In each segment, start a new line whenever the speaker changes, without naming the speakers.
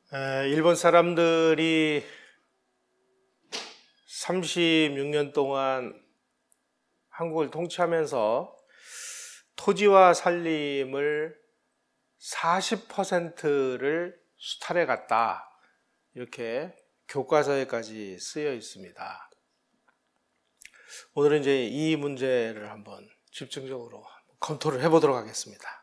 일본 사람들이 36년 동안 한국을 통치하면서 토지와 산림을 40%를 수탈해 갔다, 이렇게 교과서에까지 쓰여 있습니다. 오늘은 이제 이 문제를 한번 집중적으로 검토를 해보도록 하겠습니다.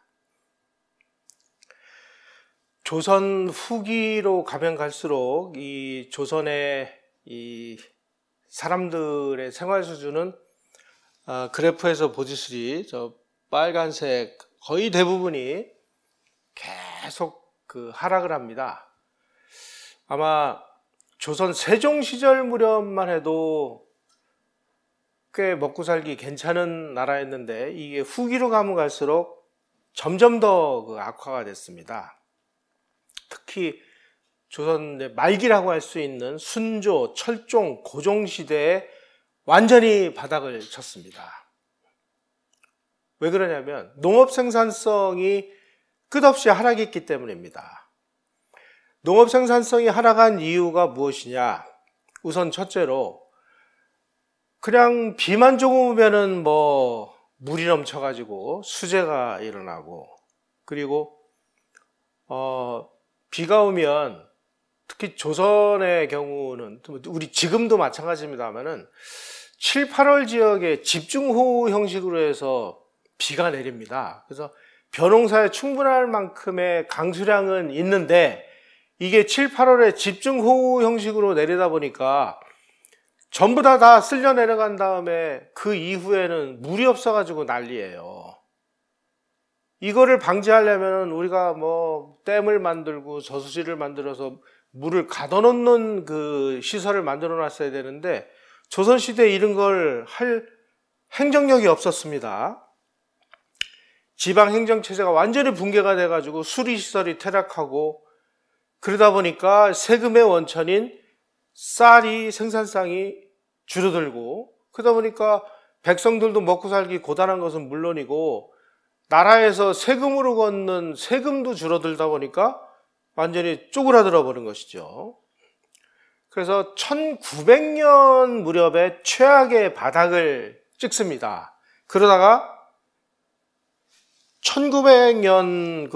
조선 후기로 가면 갈수록 이 조선의 이 사람들의 생활 수준은 그래프에서 보시듯이 저 빨간색 거의 대부분이 계속 하락을 합니다. 아마 조선 세종 시절 무렵만 해도 꽤 먹고 살기 괜찮은 나라였는데 이게 후기로 가면 갈수록 점점 더 악화가 됐습니다. 특히 조선 말기라고 할 수 있는 순조, 철종, 고종 시대에 완전히 바닥을 쳤습니다. 왜 그러냐면 농업 생산성이 끝없이 하락했기 때문입니다. 농업 생산성이 하락한 이유가 무엇이냐? 우선 첫째로 그냥 비만 조금 오면은 물이 넘쳐가지고 수재가 일어나고, 그리고 비가 오면 특히 조선의 경우는 우리 지금도 마찬가지입니다만은 7, 8월 지역에 집중호우 형식으로 해서 비가 내립니다. 그래서 벼농사에 충분할 만큼의 강수량은 있는데 이게 7, 8월에 집중호우 형식으로 내리다 보니까 전부 다 쓸려 내려간 다음에 그 이후에는 물이 없어가지고 난리예요. 이거를 방지하려면 우리가 댐을 만들고 저수지를 만들어서 물을 가둬놓는 그 시설을 만들어 놨어야 되는데 조선시대에 이런 걸 할 행정력이 없었습니다. 지방행정체제가 완전히 붕괴가 돼가지고 수리시설이 퇴락하고, 그러다 보니까 세금의 원천인 쌀이 생산성이 줄어들고, 그러다 보니까 백성들도 먹고 살기 고단한 것은 물론이고 나라에서 세금으로 걷는 세금도 줄어들다 보니까 완전히 쪼그라들어 버린 것이죠. 그래서 1900년 무렵에 최악의 바닥을 찍습니다. 그러다가 1900년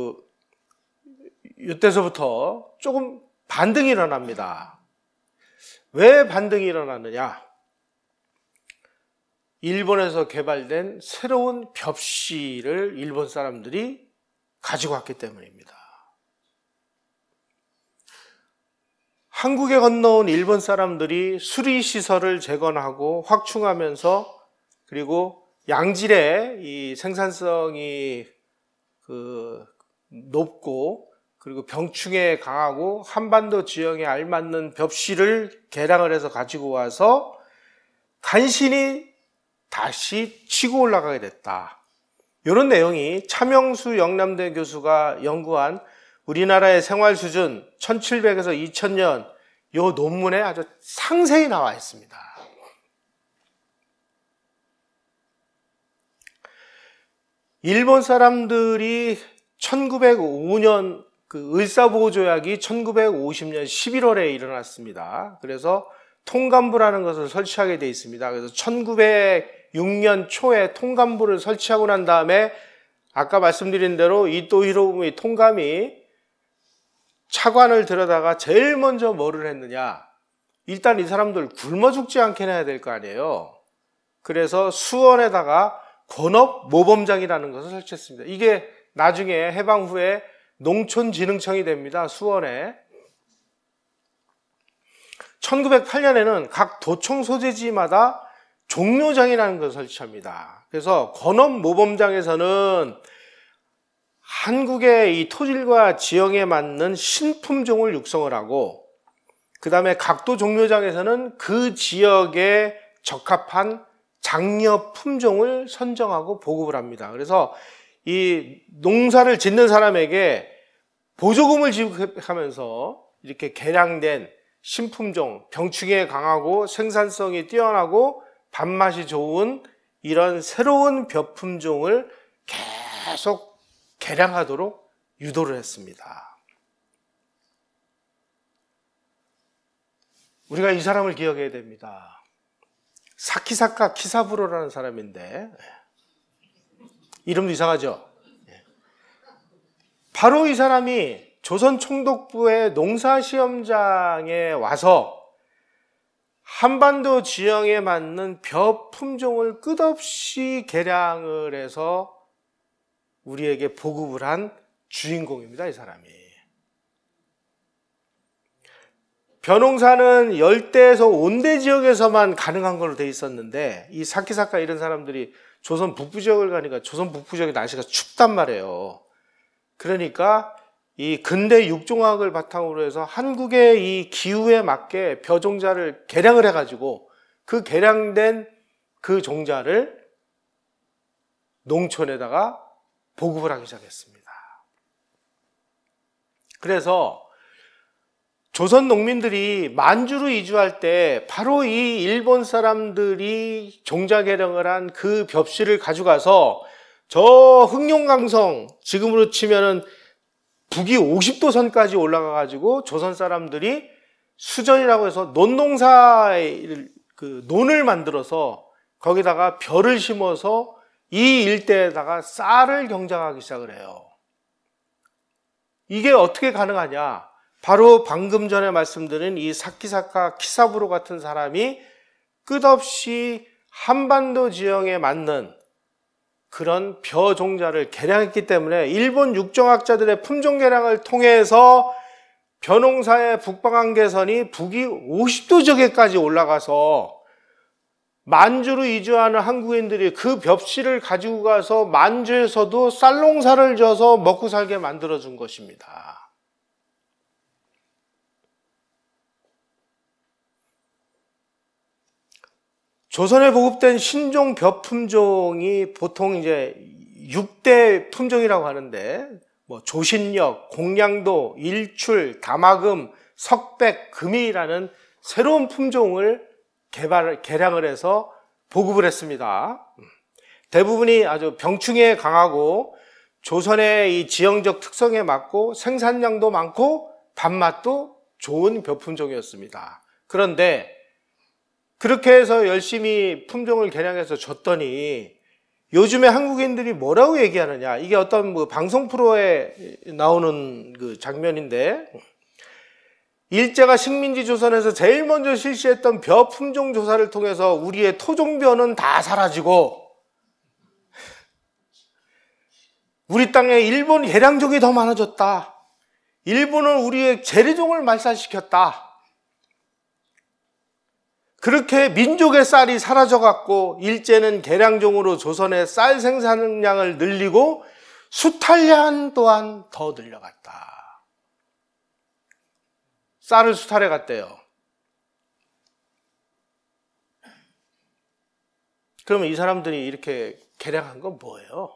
이때서부터 조금 반등이 일어납니다. 왜 반등이 일어났느냐? 일본에서 개발된 새로운 벽시를 일본 사람들이 가지고 왔기 때문입니다. 한국에 건너온 일본 사람들이 수리시설을 재건하고 확충하면서, 그리고 양질의 이 생산성이 높고, 그리고 병충해에 강하고 한반도 지형에 알맞는 벽시를 개량을 해서 가지고 와서 간신히 다시 치고 올라가게 됐다. 이런 내용이 차명수 영남대 교수가 연구한 우리나라의 생활 수준 1700에서 2000년 이 논문에 아주 상세히 나와 있습니다. 일본 사람들이 1905년 을사보호조약이 1950년 11월에 일어났습니다. 그래서 통감부라는 것을 설치하게 되어 있습니다. 그래서 1906년 초에 통감부를 설치하고 난 다음에 아까 말씀드린 대로 이토 히로부미 통감이 차관을 들여다가 제일 먼저 뭐를 했느냐? 일단 이 사람들 굶어 죽지 않게 해야 될 거 아니에요. 그래서 수원에다가 권업 모범장이라는 것을 설치했습니다. 이게 나중에 해방 후에 농촌진흥청이 됩니다. 수원에. 1908년에는 각 도청 소재지마다 종묘장이라는 것을 설치합니다. 그래서 권업 모범장에서는 한국의 이 토질과 지형에 맞는 신품종을 육성을 하고, 그 다음에 각도 종묘장에서는 그 지역에 적합한 장려 품종을 선정하고 보급을 합니다. 그래서 이 농사를 짓는 사람에게 보조금을 지급하면서 이렇게 개량된 신품종, 병충해에 강하고 생산성이 뛰어나고 밥맛이 좋은 이런 새로운 벼품종을 계속 개량하도록 유도를 했습니다. 우리가 이 사람을 기억해야 됩니다. 사키사카 키사부로라는 사람인데, 이름도 이상하죠? 바로 이 사람이 조선 총독부의 농사시험장에 와서 한반도 지형에 맞는 벼 품종을 끝없이 개량을 해서 우리에게 보급을 한 주인공입니다, 이 사람이. 벼농사는 열대에서 온대 지역에서만 가능한 걸로 돼 있었는데, 이 사키사카 이런 사람들이 조선 북부 지역을 가니까 조선 북부 지역의 날씨가 춥단 말이에요. 그러니까 이 근대 육종학을 바탕으로 해서 한국의 이 기후에 맞게 벼 종자를 개량을 해가지고 그 개량된 그 종자를 농촌에다가 보급을 하기 시작했습니다. 그래서 조선 농민들이 만주로 이주할 때 바로 이 일본 사람들이 종자 개량을 한 그 벽실을 가져가서 저 흑룡강성, 지금으로 치면은 북위 50도 선까지 올라가 가지고 조선 사람들이 수전이라고 해서 논농사를 그 논을 만들어서 거기다가 벼를 심어서 이 일대에다가 쌀을 경작하기 시작을 해요. 이게 어떻게 가능하냐? 바로 방금 전에 말씀드린 이 사키사카 키사부로 같은 사람이 끝없이 한반도 지형에 맞는 그런 벼 종자를 개량했기 때문에 일본 육종학자들의 품종 개량을 통해서 벼농사의 북방한 개선이 북위 50도 저게까지 올라가서 만주로 이주하는 한국인들이 그 벽실을 가지고 가서 만주에서도 쌀농사를 져서 먹고 살게 만들어준 것입니다. 조선에 보급된 신종 벼 품종이 보통 이제 6대 품종이라고 하는데, 뭐 조신력, 공량도, 일출, 다마금, 석백, 금이라는 새로운 품종을 개량을 해서 보급을 했습니다. 대부분이 아주 병충해에 강하고 조선의 이 지형적 특성에 맞고 생산량도 많고 단맛도 좋은 벼 품종이었습니다. 그런데 그렇게 해서 열심히 품종을 개량해서 줬더니 요즘에 한국인들이 뭐라고 얘기하느냐, 이게 어떤 뭐 방송 프로에 나오는 그 장면인데, 일제가 식민지 조선에서 제일 먼저 실시했던 벼 품종 조사를 통해서 우리의 토종벼는 다 사라지고 우리 땅에 일본 개량종이 더 많아졌다. 일본은 우리의 재래종을 말살시켰다. 그렇게 민족의 쌀이 사라져갖고 일제는 개량종으로 조선의 쌀 생산량을 늘리고 수탈량 또한 더 늘려갔다. 쌀을 수탈해 갔대요. 그러면 이 사람들이 이렇게 개량한 건 뭐예요?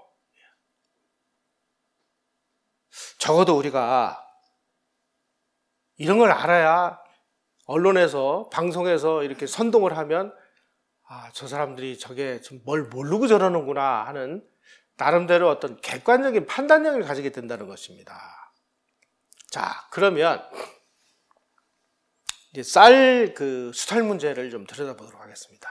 적어도 우리가 이런 걸 알아야 언론에서, 방송에서 이렇게 선동을 하면, 아, 저 사람들이 저게 좀 뭘 모르고 저러는구나 하는 나름대로 어떤 객관적인 판단력을 가지게 된다는 것입니다. 자, 그러면 이제 쌀 그 수탈 문제를 좀 들여다보도록 하겠습니다.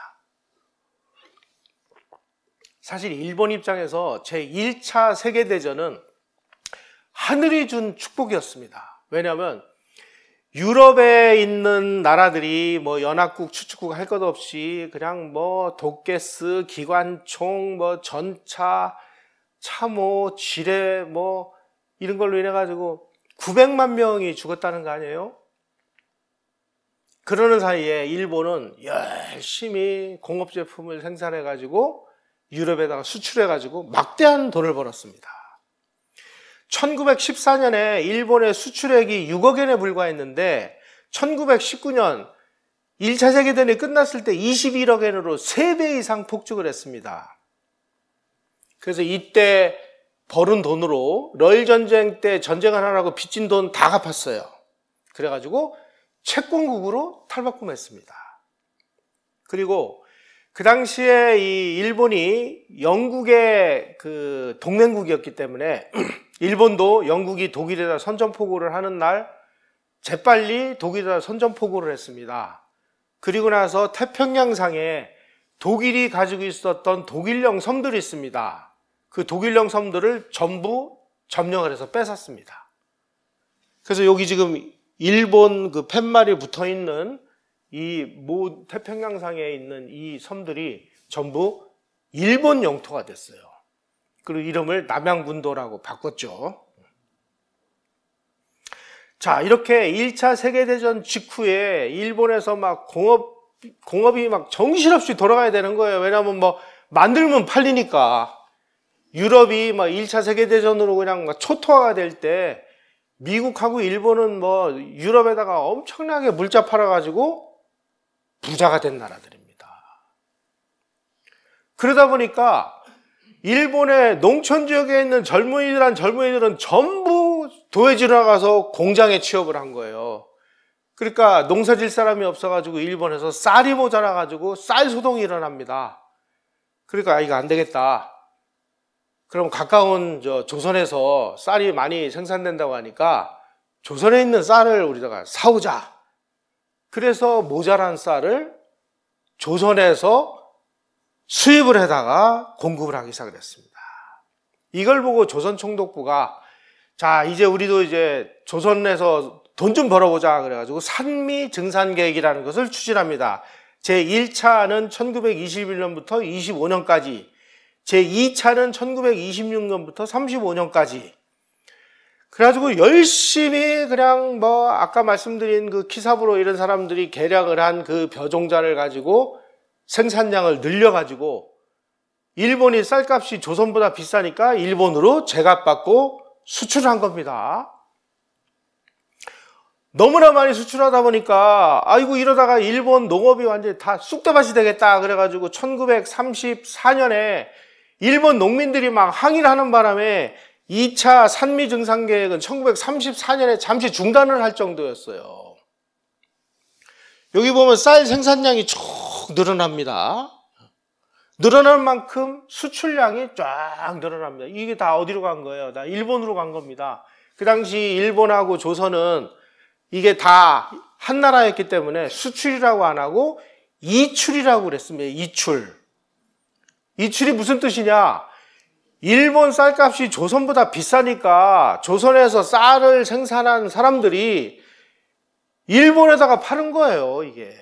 사실 일본 입장에서 제1차 세계대전은 하늘이 준 축복이었습니다. 왜냐하면 유럽에 있는 나라들이 뭐 연합국, 추축국 할 것 없이 그냥 뭐 독게스, 기관총, 뭐 전차, 참호, 지뢰 뭐 이런 걸로 인해 가지고 900만 명이 죽었다는 거 아니에요? 그러는 사이에 일본은 열심히 공업 제품을 생산해 가지고 유럽에다가 수출해 가지고 막대한 돈을 벌었습니다. 1914년에 일본의 수출액이 6억 엔에 불과했는데 1919년 1차 세계대전이 끝났을 때 21억 엔으로 3배 이상 폭증을 했습니다. 그래서 이때 벌은 돈으로 러일 전쟁 때 전쟁을 하라고 빚진 돈 다 갚았어요. 그래가지고 채권국으로 탈바꿈했습니다. 그리고 그 당시에 이 일본이 영국의 그 동맹국이었기 때문에 일본도 영국이 독일에다 선전포고를 하는 날 재빨리 독일에다 선전포고를 했습니다. 그리고 나서 태평양상에 독일이 가지고 있었던 독일령 섬들이 있습니다. 그 독일령 섬들을 전부 점령을 해서 뺏었습니다. 그래서 여기 지금 일본 그 팻말이 붙어 있는 이 태평양상에 있는 이 섬들이 전부 일본 영토가 됐어요. 그리고 이름을 남양분도라고 바꿨죠. 자, 이렇게 1차 세계대전 직후에 일본에서 막 공업이 막 정신없이 돌아가야 되는 거예요. 왜냐하면 뭐 만들면 팔리니까. 유럽이 막 1차 세계대전으로 그냥 막 초토화가 될 때 미국하고 일본은 뭐 유럽에다가 엄청나게 물자 팔아가지고 부자가 된 나라들입니다. 그러다 보니까 일본의 농촌 지역에 있는 젊은이들은 전부 도해지로 나가서 공장에 취업을 한 거예요. 그러니까 농사 질 사람이 없어가지고 일본에서 쌀이 모자라가지고 쌀 소동이 일어납니다. 그러니까 이거 안 되겠다. 그럼 가까운 조선에서 쌀이 많이 생산된다고 하니까 조선에 있는 쌀을 우리가 사오자. 그래서 모자란 쌀을 조선에서 수입을 해다가 공급을 하기 시작을 했습니다. 이걸 보고 조선총독부가 자, 이제 우리도 이제 조선에서 돈 좀 벌어보자 그래가지고 산미증산계획이라는 것을 추진합니다. 제1차는 1921년부터 25년까지, 제2차는 1926년부터 35년까지. 그래가지고 열심히 그냥 뭐 아까 말씀드린 그 키사부로 이런 사람들이 계략을 한 그 벼종자를 가지고 생산량을 늘려가지고 일본이 쌀값이 조선보다 비싸니까 일본으로 제값받고 수출한 겁니다. 너무나 많이 수출하다 보니까 아이고 이러다가 일본 농업이 완전히 다 쑥대밭이 되겠다 그래가지고 1934년에 일본 농민들이 막 항의를 하는 바람에 2차 산미증산계획은 1934년에 잠시 중단을 할 정도였어요. 여기 보면 쌀 생산량이 쭉 늘어납니다. 늘어난 만큼 수출량이 쫙 늘어납니다. 이게 다 어디로 간 거예요? 다 일본으로 간 겁니다. 그 당시 일본하고 조선은 이게 다 한 나라였기 때문에 수출이라고 안 하고 이출이라고 그랬습니다. 이출. 이출이 무슨 뜻이냐? 일본 쌀값이 조선보다 비싸니까 조선에서 쌀을 생산한 사람들이 일본에다가 파는 거예요, 이게.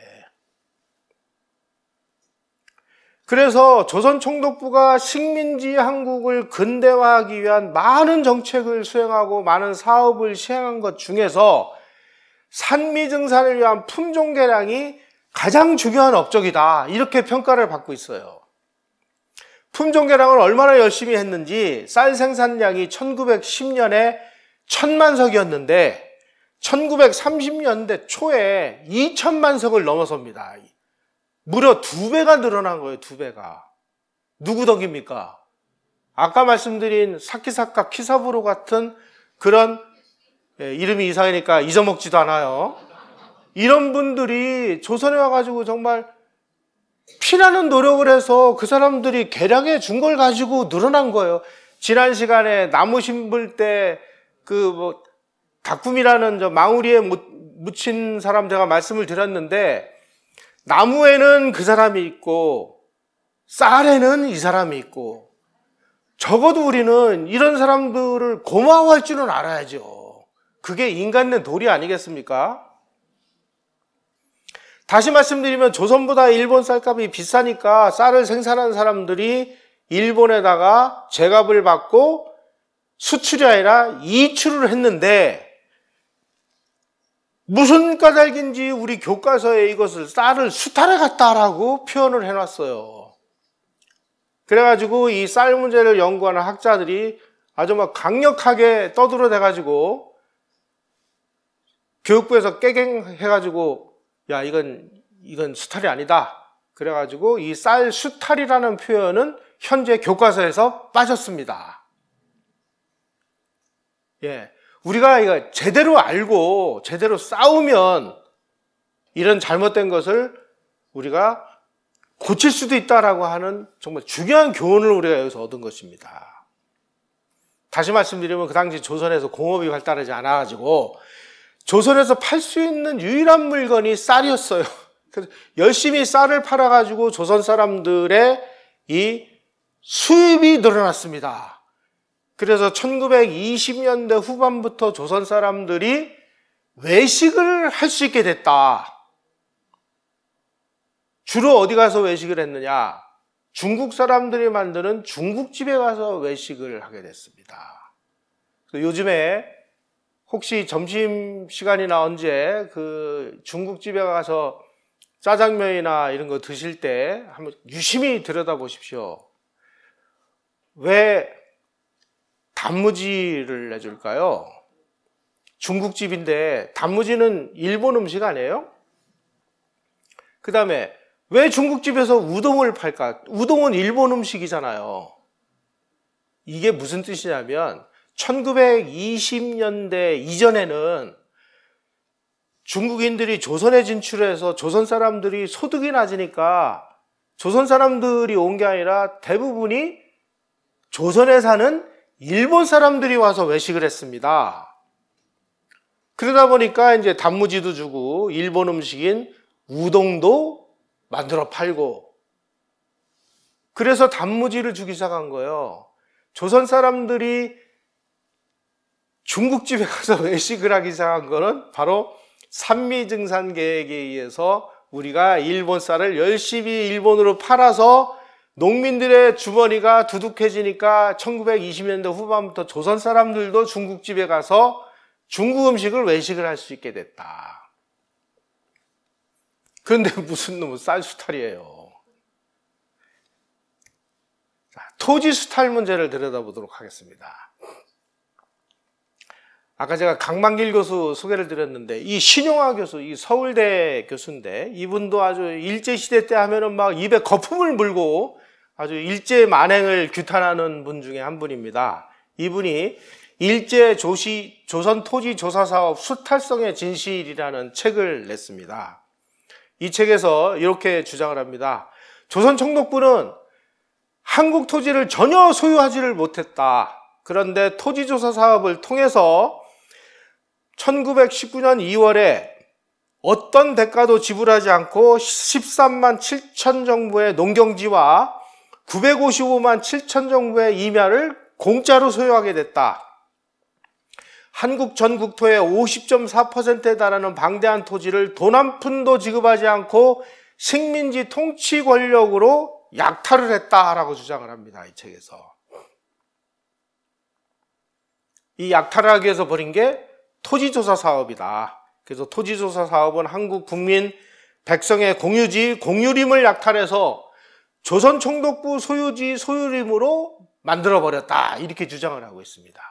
그래서 조선총독부가 식민지 한국을 근대화하기 위한 많은 정책을 수행하고 많은 사업을 시행한 것 중에서 산미증산을 위한 품종 개량이 가장 중요한 업적이다. 이렇게 평가를 받고 있어요. 품종 개량을 얼마나 열심히 했는지 쌀 생산량이 1910년에 1000만 석이었는데 1930년대 초에 2000만 석을 넘어섭니다. 무려 2배가 늘어난 거예요. 2배가. 누구 덕입니까? 아까 말씀드린 사키사카 키사부로 같은 그런 이름이 이상하니까 잊어먹지도 않아요. 이런 분들이 조선에 와가지고 정말 피나는 노력을 해서 그 사람들이 개량해 준 걸 가지고 늘어난 거예요. 지난 시간에 나무 심을 때 닭꿈이라는 망우리에 묻힌 사람 제가 말씀을 드렸는데 나무에는 그 사람이 있고 쌀에는 이 사람이 있고 적어도 우리는 이런 사람들을 고마워할 줄은 알아야죠. 그게 인간의 도리 아니겠습니까? 다시 말씀드리면 조선보다 일본 쌀값이 비싸니까 쌀을 생산하는 사람들이 일본에다가 제값을 받고 수출이 아니라 이출을 했는데 무슨 까닭인지 우리 교과서에 이것을 쌀을 수탈해 갔다라고 표현을 해놨어요. 그래가지고 이 쌀 문제를 연구하는 학자들이 아주 막 강력하게 떠들어대가지고 교육부에서 깨갱해가지고 야 이건 수탈이 아니다. 그래가지고 이 쌀 수탈이라는 표현은 현재 교과서에서 빠졌습니다. 예, 우리가 이거 제대로 알고 제대로 싸우면 이런 잘못된 것을 우리가 고칠 수도 있다라고 하는 정말 중요한 교훈을 우리가 여기서 얻은 것입니다. 다시 말씀드리면 그 당시 조선에서 공업이 발달하지 않아가지고 조선에서 팔 수 있는 유일한 물건이 쌀이었어요. 그래서 열심히 쌀을 팔아가지고 조선 사람들의 이 수입이 늘어났습니다. 그래서 1920년대 후반부터 조선 사람들이 외식을 할 수 있게 됐다. 주로 어디 가서 외식을 했느냐? 중국 사람들이 만드는 중국집에 가서 외식을 하게 됐습니다. 요즘에 혹시 점심시간이나 언제 그 중국집에 가서 짜장면이나 이런 거 드실 때 한번 유심히 들여다보십시오. 왜 단무지를 내줄까요? 중국집인데 단무지는 일본 음식 아니에요? 그 다음에 왜 중국집에서 우동을 팔까? 우동은 일본 음식이잖아요. 이게 무슨 뜻이냐면 1920년대 이전에는 중국인들이 조선에 진출해서 조선 사람들이 소득이 낮으니까 조선 사람들이 온 게 아니라 대부분이 조선에 사는 일본 사람들이 와서 외식을 했습니다. 그러다 보니까 이제 단무지도 주고 일본 음식인 우동도 만들어 팔고, 그래서 단무지를 주기 시작한 거예요. 조선 사람들이 중국집에 가서 외식을 하기 시작한 거는 바로 산미증산 계획에 의해서 우리가 일본 쌀을 열심히 일본으로 팔아서 농민들의 주머니가 두둑해지니까 1920년대 후반부터 조선 사람들도 중국집에 가서 중국 음식을 외식을 할 수 있게 됐다. 그런데 무슨 놈의 쌀 수탈이에요. 자, 토지 수탈 문제를 들여다보도록 하겠습니다. 아까 제가 강만길 교수 소개를 드렸는데, 이 신용화 교수, 이 서울대 교수인데, 이분도 아주 일제시대 때 하면은 막 입에 거품을 물고 아주 일제 만행을 규탄하는 분 중에 한 분입니다. 이분이 일제 조선 토지 조사 사업 수탈성의 진실이라는 책을 냈습니다. 이 책에서 이렇게 주장을 합니다. 조선 총독부는 한국 토지를 전혀 소유하지를 못했다. 그런데 토지조사 사업을 통해서 1919년 2월에 어떤 대가도 지불하지 않고 13만 7천 정부의 농경지와 955만 7천 정부의 임야를 공짜로 소유하게 됐다. 한국 전 국토의 50.4%에 달하는 방대한 토지를 돈 한 푼도 지급하지 않고 식민지 통치 권력으로 약탈을 했다라고 주장을 합니다. 이 책에서. 이 약탈을 하기 위해서 벌인 게 토지조사 사업이다. 그래서 토지조사 사업은 한국 국민 백성의 공유지, 공유림을 약탈해서 조선 총독부 소유지, 소유림으로 만들어버렸다. 이렇게 주장을 하고 있습니다.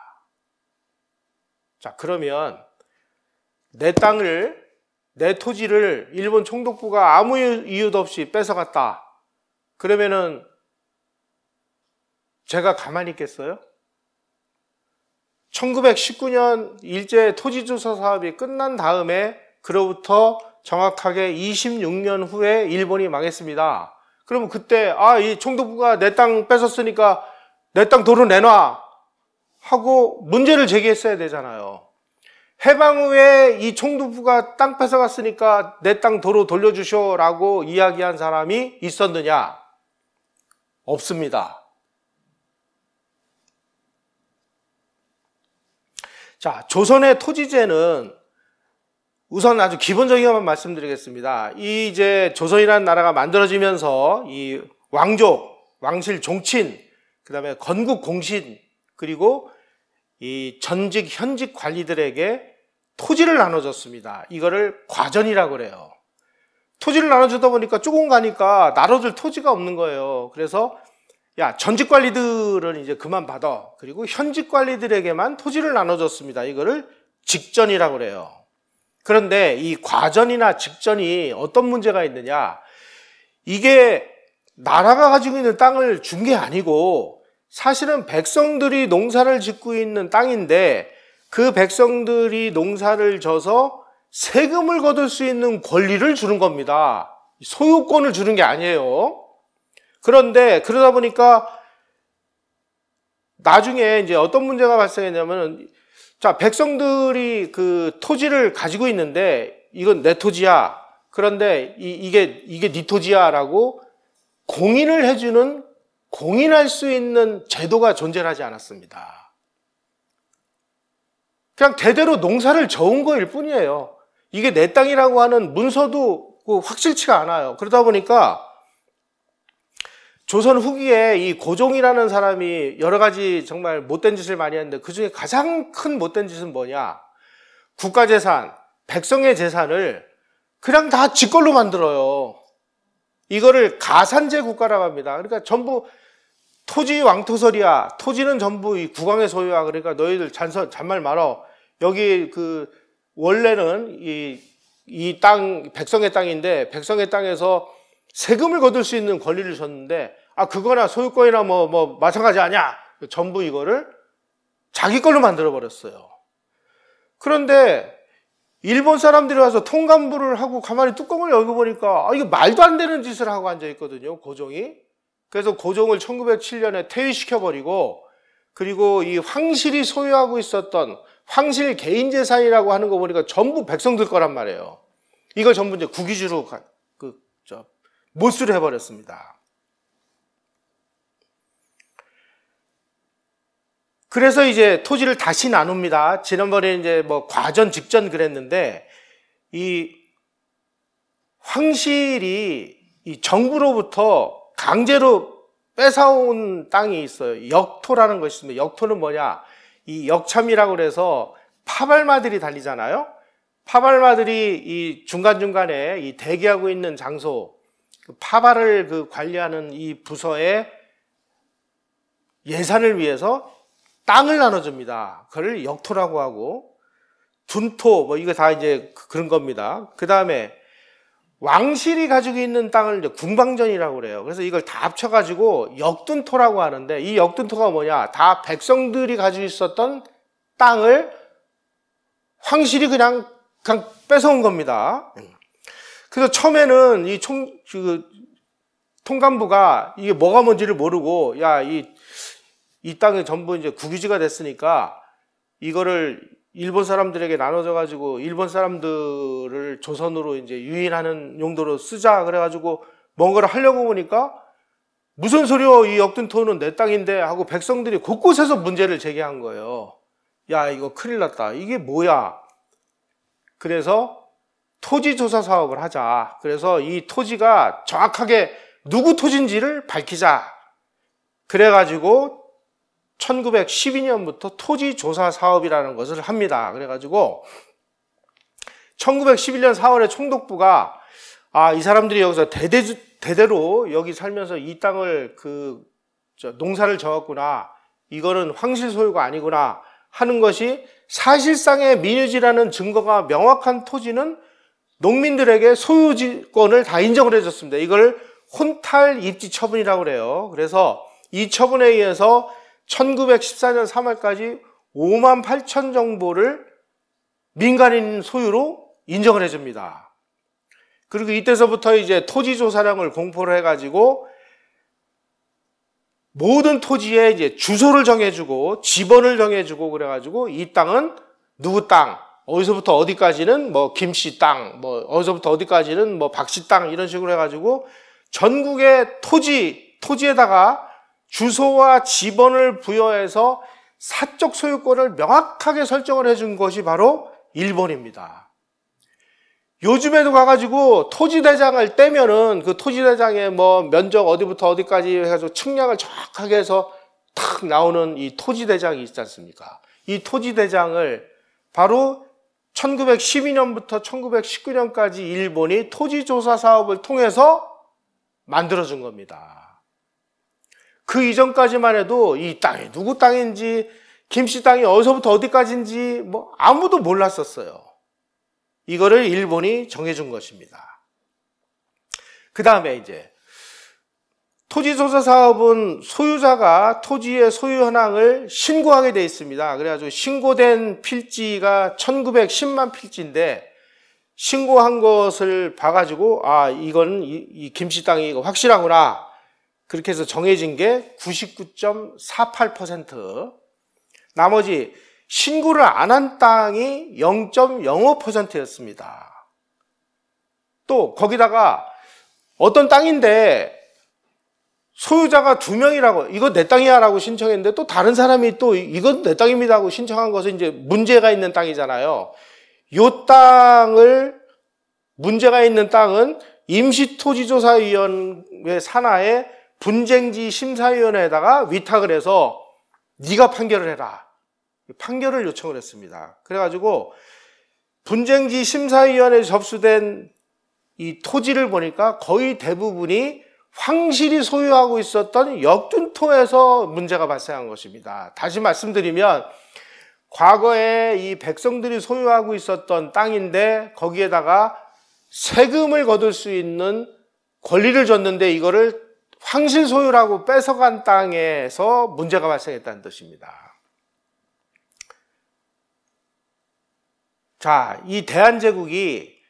자, 그러면 내 땅을, 내 토지를 일본 총독부가 아무 이유도 없이 뺏어갔다. 그러면은 제가 가만히 있겠어요? 1919년 일제 토지조사 사업이 끝난 다음에 그로부터 정확하게 26년 후에 일본이 망했습니다. 그러면 그때 이 총독부가 내 땅 뺏었으니까 내 땅 도로 내놔 하고 문제를 제기했어야 되잖아요. 해방 후에 이 총독부가 땅 뺏어갔으니까 내 땅 도로 돌려주쇼라고 이야기한 사람이 있었느냐? 없습니다. 자, 조선의 토지제는 우선 아주 기본적인 것만 말씀드리겠습니다. 이 이제 조선이라는 나라가 만들어지면서 이 왕족, 왕실 종친, 그 다음에 건국 공신, 그리고 이 전직, 현직 관리들에게 토지를 나눠줬습니다. 이거를 과전이라고 그래요. 토지를 나눠주다 보니까 조금 가니까 나눠줄 토지가 없는 거예요. 그래서 야, 전직 관리들은 이제 그만 받아. 그리고 현직 관리들에게만 토지를 나눠줬습니다. 이거를 직전이라고 그래요. 그런데 이 과전이나 직전이 어떤 문제가 있느냐? 이게 나라가 가지고 있는 땅을 준 게 아니고 사실은 백성들이 농사를 짓고 있는 땅인데 그 백성들이 농사를 져서 세금을 거둘 수 있는 권리를 주는 겁니다. 소유권을 주는 게 아니에요. 그런데 그러다 보니까 나중에 이제 어떤 문제가 발생했냐면, 자, 백성들이 그 토지를 가지고 있는데 이건 내 토지야. 그런데 이게 네 토지야라고 공인을 해주는, 공인할 수 있는 제도가 존재하지 않았습니다. 그냥 대대로 농사를 져온 거일 뿐이에요. 이게 내 땅이라고 하는 문서도 확실치가 않아요. 그러다 보니까 조선 후기에 이 고종이라는 사람이 여러 가지 정말 못된 짓을 많이 했는데 그 중에 가장 큰 못된 짓은 뭐냐? 국가재산, 백성의 재산을 그냥 다 지 걸로 만들어요. 이거를 가산제 국가라고 합니다. 그러니까 전부 토지 왕토설이야. 토지는 전부 이 국왕의 소유야. 그러니까 너희들 잔말 말어. 여기 원래는 이 땅, 백성의 땅인데 백성의 땅에서 세금을 거둘 수 있는 권리를 줬는데 그거나 소유권이나 뭐 마찬가지 아니야. 전부 이거를 자기 걸로 만들어 버렸어요. 그런데 일본 사람들이 와서 통감부를 하고 가만히 뚜껑을 열어보니까 이게 말도 안 되는 짓을 하고 앉아 있거든요, 고종이. 그래서 고종을 1907년에 퇴위시켜버리고, 그리고 이 황실이 소유하고 있었던 황실 개인재산이라고 하는 거 보니까 전부 백성들 거란 말이에요. 이걸 전부 이제 국유지로 몰수를 해버렸습니다. 그래서 이제 토지를 다시 나눕니다. 지난번에 이제 과전 직전 그랬는데, 이 황실이 이 정부로부터 강제로 뺏어온 땅이 있어요. 역토라는 것이 있습니다. 역토는 뭐냐? 이 역참이라고 그래서 파발마들이 달리잖아요. 파발마들이 이 중간중간에 이 대기하고 있는 장소, 파발을 관리하는 이 부서의 예산을 위해서 땅을 나눠줍니다. 그걸 역토라고 하고, 둔토, 이거 다 이제 그런 겁니다. 그 다음에 왕실이 가지고 있는 땅을 이제 궁방전이라고 그래요. 그래서 이걸 다 합쳐가지고 역둔토라고 하는데, 이 역둔토가 뭐냐? 다 백성들이 가지고 있었던 땅을 황실이 그냥 뺏어온 겁니다. 그래서 처음에는 이 통감부가 이게 뭐가 뭔지를 모르고, 이 땅이 전부 이제 국유지가 됐으니까 이거를 일본 사람들에게 나눠줘가지고 일본 사람들을 조선으로 이제 유인하는 용도로 쓰자 그래가지고 뭔가를 하려고 보니까 무슨 소리요? 이 역둔토는 내 땅인데 하고 백성들이 곳곳에서 문제를 제기한 거예요. 이거 큰일 났다. 이게 뭐야? 그래서 토지조사 사업을 하자. 그래서 이 토지가 정확하게 누구 토지인지를 밝히자. 그래가지고 1912년부터 토지조사 사업이라는 것을 합니다. 그래가지고 1911년 4월에 총독부가 이 사람들이 여기서 대대로 여기 살면서 이 땅을 농사를 져왔구나. 이거는 황실 소유가 아니구나 하는 것이 사실상의 민유지라는 증거가 명확한 토지는 농민들에게 소유권을 다 인정을 해줬습니다. 이걸 혼탈 입지 처분이라고 그래요. 그래서 이 처분에 의해서 1914년 3월까지 5만 8천 정보를 민간인 소유로 인정을 해줍니다. 그리고 이때서부터 이제 토지조사령을 공포를 해가지고 모든 토지에 이제 주소를 정해주고 지번을 정해주고 그래가지고 이 땅은 누구 땅, 어디서부터 어디까지는 김씨 땅, 어디서부터 어디까지는 박씨 땅 이런 식으로 해가지고 전국의 토지에다가 주소와 지번을 부여해서 사적 소유권을 명확하게 설정을 해준 것이 바로 일본입니다. 요즘에도 가가지고 토지대장을 떼면은 그 토지대장의 면적 어디부터 어디까지 해가지고 측량을 정확하게 해서 탁 나오는 이 토지대장이 있지 않습니까? 이 토지대장을 바로 1912년부터 1919년까지 일본이 토지조사 사업을 통해서 만들어준 겁니다. 그 이전까지만 해도 이 땅이 누구 땅인지, 김씨 땅이 어디서부터 어디까지인지 아무도 몰랐었어요. 이거를 일본이 정해준 것입니다. 그 다음에 이제 토지조사 사업은 소유자가 토지의 소유 현황을 신고하게 돼 있습니다. 그래가지고 신고된 필지가 1910만 필지인데 신고한 것을 봐가지고 이거는 이 김씨 땅이 이거 확실하구나. 그렇게 해서 정해진 게 99.48%, 나머지 신고를 안 한 땅이 0.05%였습니다. 또 거기다가 어떤 땅인데 소유자가 2명이라고, 이거 내 땅이야 라고 신청했는데 또 다른 사람이 또 이건 내 땅입니다 하고 신청한 것은 이제 문제가 있는 땅이잖아요. 요 땅을, 문제가 있는 땅은 임시토지조사위원회 산하의 분쟁지 심사위원회에다가 위탁을 해서 네가 판결을 해라. 판결을 요청을 했습니다. 그래가지고 분쟁지 심사위원회에 접수된 이 토지를 보니까 거의 대부분이 황실이 소유하고 있었던 역둔토에서 문제가 발생한 것입니다. 다시 말씀드리면 과거에 이 백성들이 소유하고 있었던 땅인데 거기에다가 세금을 거둘 수 있는 권리를 줬는데 이거를 황실 소유라고 뺏어간 땅에서 문제가 발생했다는 뜻입니다. 자, 이 대한제국이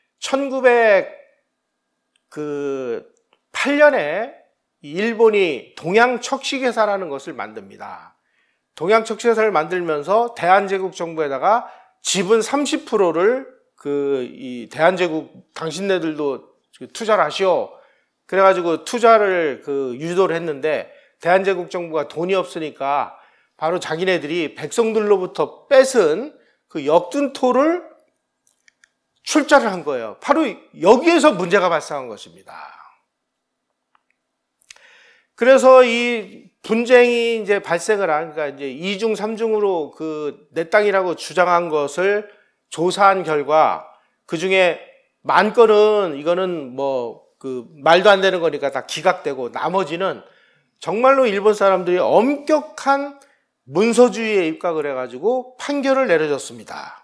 1908년에 일본이 동양척식회사라는 것을 만듭니다. 동양척식회사를 만들면서 대한제국 정부에다가 지분 30%를 이 대한제국 당신네들도 투자를 하시오. 그래가지고 투자를 유도를 했는데 대한제국 정부가 돈이 없으니까 바로 자기네들이 백성들로부터 뺏은 그 역둔토를 출자를 한 거예요. 바로 여기에서 문제가 발생한 것입니다. 그래서 이 분쟁이 이제 발생을 한, 그러니까 이제 2중, 3중으로 내 땅이라고 주장한 것을 조사한 결과 그 중에 만 건은 이거는 말도 안 되는 거니까 다 기각되고 나머지는 정말로 일본 사람들이 엄격한 문서주의에 입각을 해가지고 판결을 내려줬습니다.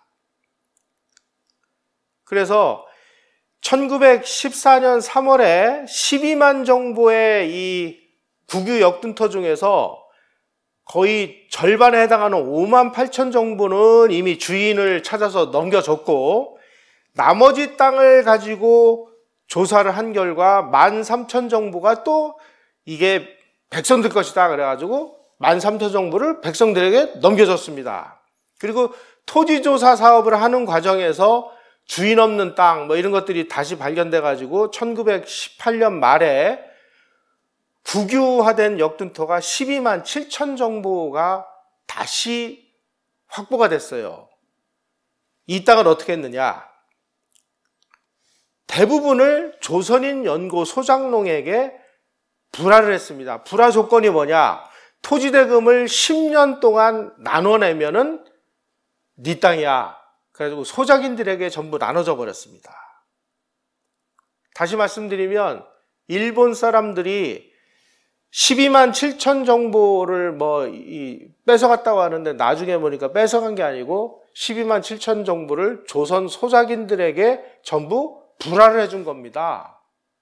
그래서 1914년 3월에 12만 정도의 이 국유 역둔토 중에서 거의 절반에 해당하는 5만 8천 정도는 이미 주인을 찾아서 넘겨줬고 나머지 땅을 가지고 조사를 한 결과 13,000 정도가 또 이게 백성들 것이다 그래가지고 13,000 정도를 백성들에게 넘겨줬습니다. 그리고 토지조사 사업을 하는 과정에서 주인 없는 땅 이런 것들이 다시 발견돼 가지고 1918년 말에 국유화된 역둔토가 12만 7천 정도가 다시 확보가 됐어요. 이 땅을 어떻게 했느냐? 대부분을 조선인 연고 소장농에게 불화를 했습니다. 불화 조건이 뭐냐? 토지대금을 10년 동안 나눠내면은 네 땅이야. 그래가지고 소작인들에게 전부 나눠져 버렸습니다. 다시 말씀드리면 일본 사람들이 12만 7천 정보를 뺏어갔다고 하는데 나중에 보니까 뺏어간 게 아니고 12만 7천 정보를 조선 소작인들에게 전부 불화를 해준 겁니다.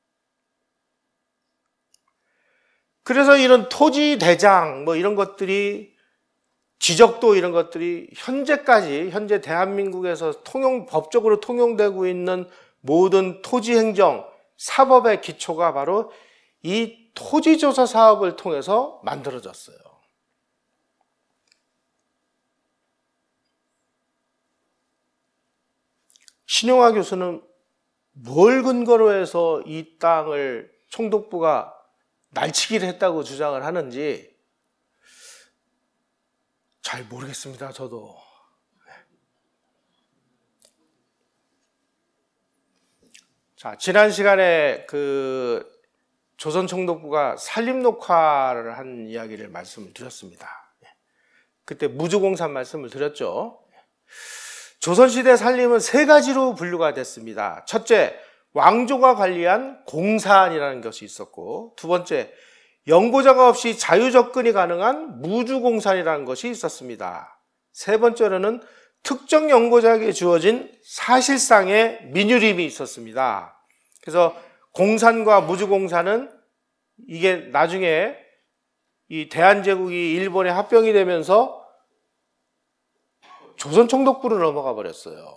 그래서 이런 토지 대장 이런 것들이 지적도 이런 것들이 현재 대한민국에서 법적으로 통용되고 있는 모든 토지 행정 사법의 기초가 바로 이 토지조사 사업을 통해서 만들어졌어요. 신용화 교수는 뭘 근거로 해서 이 땅을 총독부가 날치기를 했다고 주장을 하는지 잘 모르겠습니다. 저도. 자, 지난 시간에 조선 총독부가 산림 녹화를 한 이야기를 말씀을 드렸습니다. 그때 무주공산 말씀을 드렸죠. 조선시대 산림은 3가지로 분류가 됐습니다. 첫째, 왕조가 관리한 공산이라는 것이 있었고, 두 번째, 연고자가 없이 자유접근이 가능한 무주공산이라는 것이 있었습니다. 세 번째로는 특정 연고자에게 주어진 사실상의 민유림이 있었습니다. 그래서 공산과 무주공산은 이게 나중에 이 대한제국이 일본에 합병이 되면서 조선 총독부로 넘어가 버렸어요.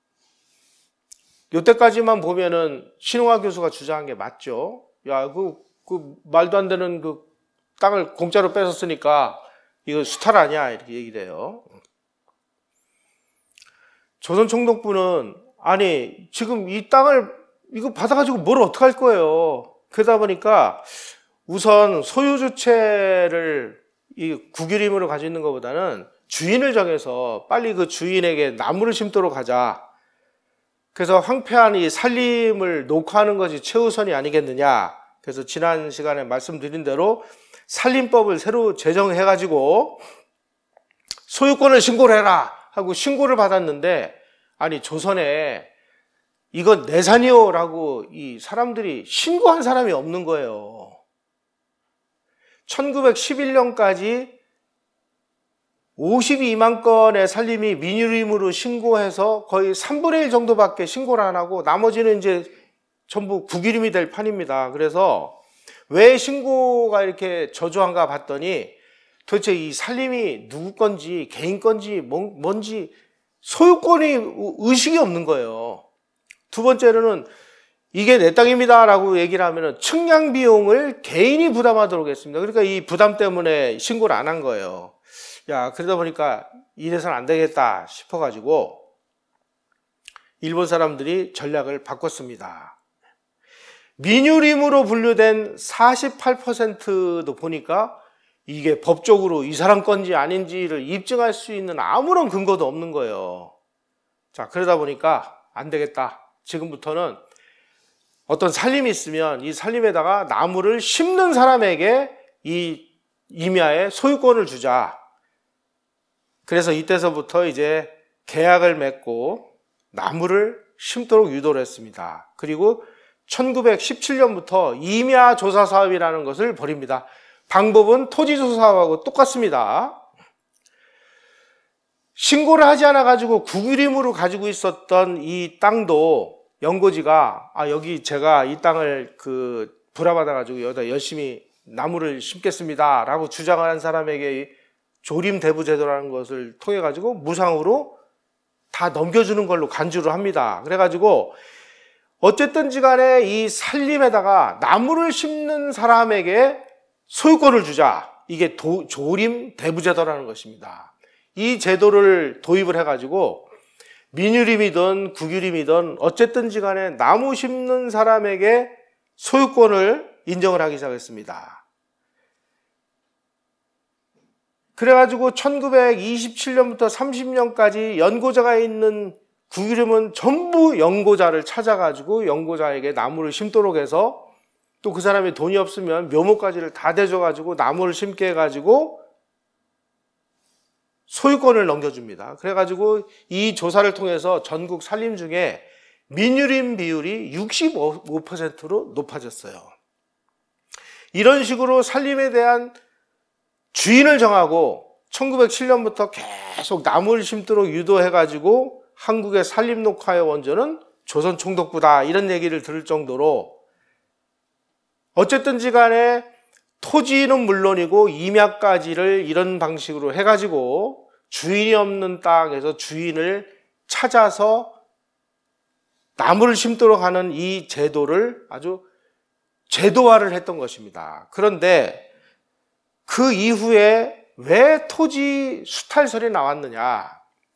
이때까지만 보면은 신용화 교수가 주장한 게 맞죠. 야, 그 말도 안 되는 땅을 공짜로 뺏었으니까 이거 수탈 아니야 이렇게 얘기를 해요. 조선 총독부는 아니 지금 이 땅을 이거 받아가지고 뭘 어떡할 거예요. 그러다 보니까 우선 소유 주체를 이 국유림으로 가지고 있는 것보다는 주인을 정해서 빨리 그 주인에게 나무를 심도록 하자. 그래서 황폐한 이 살림을 녹화하는 것이 최우선이 아니겠느냐. 그래서 지난 시간에 말씀드린 대로 살림법을 새로 제정해가지고 소유권을 신고를 해라 하고 신고를 받았는데, 아니 조선에 이건 내 산이요 라고 이 사람들이 신고한 사람이 없는 거예요. 1911년까지 52만 건의 살림이 민유림으로 신고해서 거의 3분의 1 정도밖에 신고를 안 하고 나머지는 이제 전부 국유림이 될 판입니다. 그래서 왜 신고가 이렇게 저조한가 봤더니 도대체 이 살림이 누구 건지 개인 건지 뭔지 소유권이 의식이 없는 거예요. 두 번째로는 이게 내 땅입니다 라고 얘기를 하면 측량 비용을 개인이 부담하도록 했습니다. 그러니까 이 부담 때문에 신고를 안 한 거예요. 야, 그러다 보니까 이래서는 안 되겠다 싶어가지고 일본 사람들이 전략을 바꿨습니다. 민유림으로 분류된 48%도 보니까 이게 법적으로 이 사람 건지 아닌지를 입증할 수 있는 아무런 근거도 없는 거예요. 자, 그러다 보니까 안 되겠다. 지금부터는 어떤 살림이 있으면 이 살림에다가 나무를 심는 사람에게 이 임야의 소유권을 주자. 그래서 이때서부터 이제 계약을 맺고 나무를 심도록 유도를 했습니다. 그리고 1917년부터 임야 조사 사업이라는 것을 벌입니다. 방법은 토지 조사 사업하고 똑같습니다. 신고를 하지 않아 가지고 국유림으로 가지고 있었던 이 땅도 연고지가 여기 제가 이 땅을 불화받아 가지고 여기다 열심히 나무를 심겠습니다 라고 주장한 사람에게 조림 대부 제도라는 것을 통해 가지고 무상으로 다 넘겨주는 걸로 간주를 합니다. 그래 가지고 어쨌든지 간에 이 살림에다가 나무를 심는 사람에게 소유권을 주자. 이게 조림 대부 제도라는 것입니다. 이 제도를 도입을 해 가지고 민유림이든 국유림이든 어쨌든지 간에 나무 심는 사람에게 소유권을 인정을 하기 시작했습니다. 그래가지고 1927년부터 30년까지 연고자가 있는 국유림은 전부 연고자를 찾아가지고 연고자에게 나무를 심도록 해서 또 그 사람이 돈이 없으면 묘목가지를 다 대줘가지고 나무를 심게 해가지고 소유권을 넘겨줍니다. 그래가지고 이 조사를 통해서 전국 살림 중에 민유림 비율이 65%로 높아졌어요. 이런 식으로 살림에 대한 주인을 정하고 1907년부터 계속 나무를 심도록 유도해가지고 한국의 산림 녹화의 원조는 조선 총독부다 이런 얘기를 들을 정도로 어쨌든지 간에 토지는 물론이고 임야까지를 이런 방식으로 해가지고 주인이 없는 땅에서 주인을 찾아서 나무를 심도록 하는 이 제도를 아주 제도화를 했던 것입니다. 그런데 그 이후에 왜 토지 수탈설이 나왔느냐?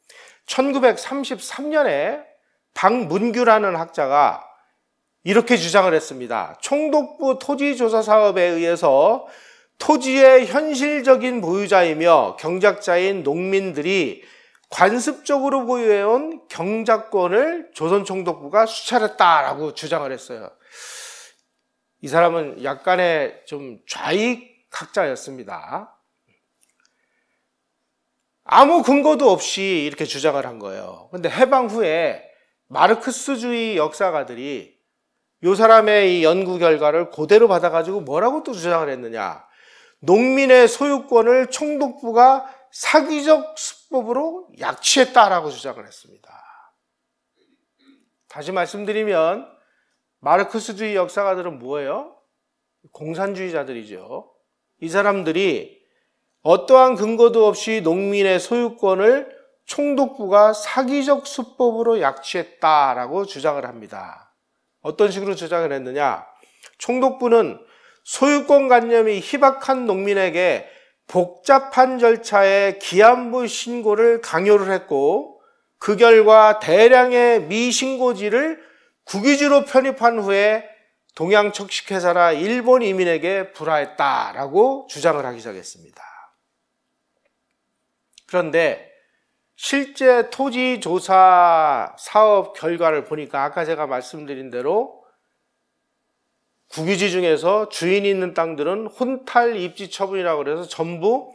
1933년에 박문규라는 학자가 이렇게 주장을 했습니다. 총독부 토지조사 사업에 의해서 토지의 현실적인 보유자이며 경작자인 농민들이 관습적으로 보유해온 경작권을 조선 총독부가 수차렸다라고 주장을 했어요. 이 사람은 약간의 좀 좌익 학자였습니다. 아무 근거도 없이 이렇게 주장을 한 거예요. 근데 해방 후에 마르크스주의 역사가들이 이 사람의 이 연구 결과를 그대로 받아가지고 뭐라고 또 주장을 했느냐. 농민의 소유권을 총독부가 사기적 수법으로 약취했다라고 주장을 했습니다. 다시 말씀드리면 마르크스주의 역사가들은 뭐예요? 공산주의자들이죠. 이 사람들이 어떠한 근거도 없이 농민의 소유권을 총독부가 사기적 수법으로 약취했다라고 주장을 합니다. 어떤 식으로 주장을 했느냐? 총독부는 소유권관념이 희박한 농민에게 복잡한 절차의 기한부 신고를 강요를 했고 그 결과 대량의 미신고지를 국유지로 편입한 후에 동양 척식회사나 일본 이민에게 불화했다라고 주장을 하기 시작했습니다. 그런데 실제 토지 조사 사업 결과를 보니까 아까 제가 말씀드린 대로 국유지 중에서 주인이 있는 땅들은 혼탈 입지 처분이라고 해서 전부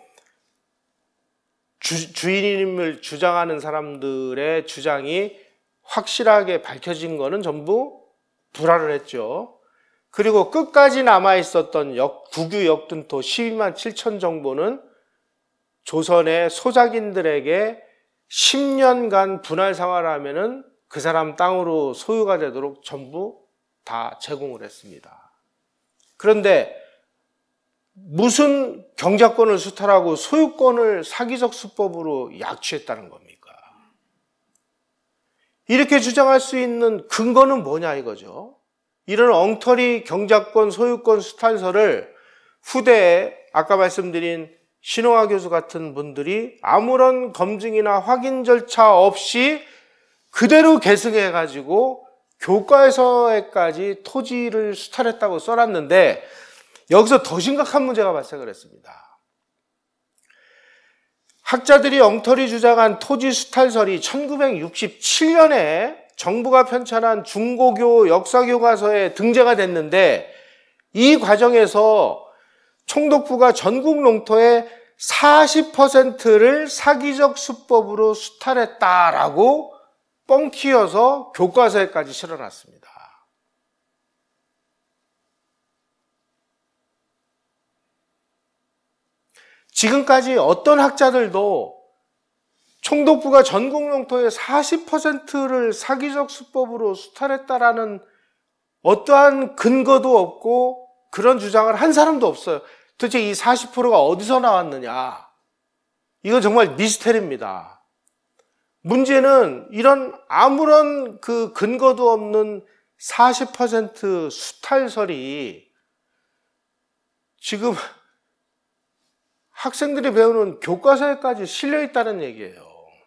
주인임을 주장하는 사람들의 주장이 확실하게 밝혀진 거는 전부 불화를 했죠. 그리고 끝까지 남아있었던 국유 역둔토 12만 7천 정보는 조선의 소작인들에게 10년간 분할 생활하면은 그 사람 땅으로 소유가 되도록 전부 다 제공을 했습니다. 그런데 무슨 경작권을 수탈하고 소유권을 사기적 수법으로 약취했다는 겁니까? 이렇게 주장할 수 있는 근거는 뭐냐 이거죠. 이런 엉터리 경작권, 소유권 수탈서를 후대에 아까 말씀드린 신홍하 교수 같은 분들이 아무런 검증이나 확인 절차 없이 그대로 계승해가지고 교과서에까지 토지를 수탈했다고 써놨는데 여기서 더 심각한 문제가 발생을 했습니다. 학자들이 엉터리 주장한 토지 수탈설이 1967년에 정부가 편찬한 중고교 역사교과서에 등재가 됐는데 이 과정에서 총독부가 전국 농토의 40%를 사기적 수법으로 수탈했다라고 뻥튀어서 교과서에까지 실어놨습니다. 지금까지 어떤 학자들도 총독부가 전국 농토의 40%를 사기적 수법으로 수탈했다라는 어떠한 근거도 없고 그런 주장을 한 사람도 없어요. 도대체 이 40%가 어디서 나왔느냐? 이건 정말 미스테리입니다. 문제는 이런 아무런 그 근거도 없는 40% 수탈설이 지금 학생들이 배우는 교과서에까지 실려 있다는 얘기예요.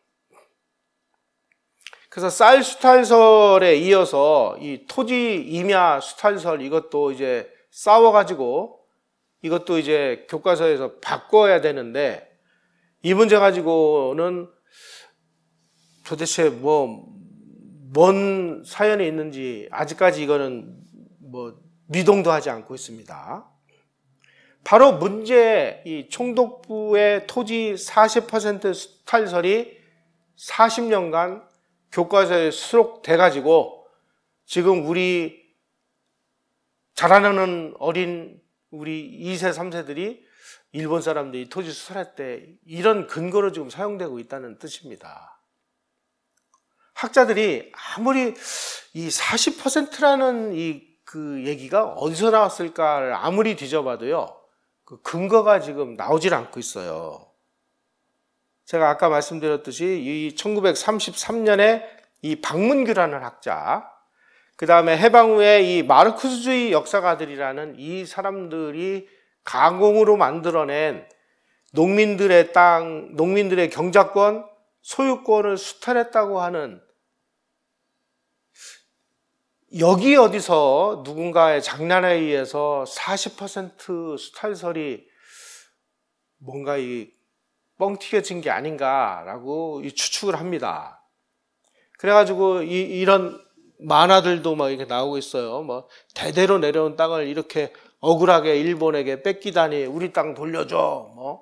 그래서 쌀 수탈설에 이어서 이 토지 임야 수탈설 이것도 이제 싸워가지고 이것도 이제 교과서에서 바꿔야 되는데 이 문제 가지고는 도대체 뭔 사연이 있는지 아직까지 이거는 미동도 하지 않고 있습니다. 바로 문제 이 총독부의 토지 40% 수탈설이 40년간 교과서에 수록돼 가지고 지금 우리 자라나는 어린 우리 2세, 3세들이 일본 사람들이 토지 수탈했대 이런 근거로 지금 사용되고 있다는 뜻입니다. 학자들이 아무리 이 40%라는 그 얘기가 어디서 나왔을까를 아무리 뒤져봐도요, 그 근거가 지금 나오질 않고 있어요. 제가 아까 말씀드렸듯이 이 1933년에 이 박문규라는 학자, 그 다음에 해방 후에 이 마르크스주의 역사가들이라는 이 사람들이 가공으로 만들어낸 농민들의 땅, 농민들의 경작권, 소유권을 수탈했다고 하는 여기 어디서 누군가의 장난에 의해서 40% 수탈설이 뭔가 이 뻥튀겨진 게 아닌가라고 추측을 합니다. 그래가지고 이런 만화들도 막 이렇게 나오고 있어요. 대대로 내려온 땅을 이렇게 억울하게 일본에게 뺏기다니 우리 땅 돌려줘.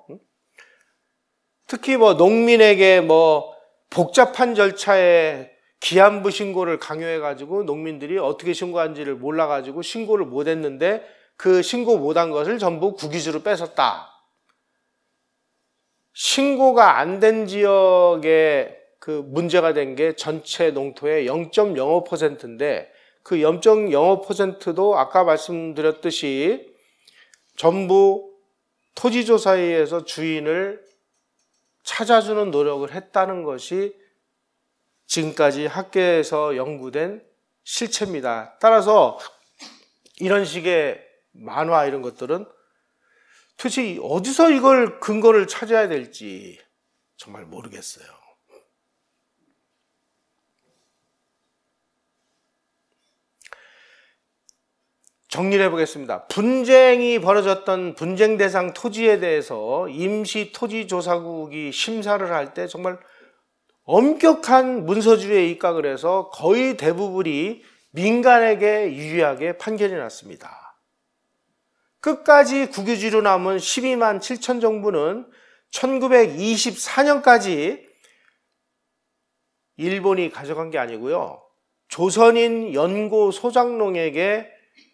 특히 농민에게 복잡한 절차에 기한부 신고를 강요해가지고 농민들이 어떻게 신고한지를 몰라가지고 신고를 못했는데 그 신고 못한 것을 전부 국유지로 뺏었다. 신고가 안 된 지역에 그 문제가 된 게 전체 농토의 0.05%인데 그 0.05%도 아까 말씀드렸듯이 전부 토지조사에 의해서 주인을 찾아주는 노력을 했다는 것이 지금까지 학계에서 연구된 실체입니다. 따라서 이런 식의 만화 이런 것들은 도대체 어디서 이걸 근거를 찾아야 될지 정말 모르겠어요. 정리를 해보겠습니다. 분쟁이 벌어졌던 분쟁 대상 토지에 대해서 임시 토지조사국이 심사를 할 때 정말 엄격한 문서주의에 입각을 해서 거의 대부분이 민간에게 유리하게 판결이 났습니다. 끝까지 국유지로 남은 12만 7천 정부는 1924년까지 일본이 가져간 게 아니고요. 조선인 연고 소장농에게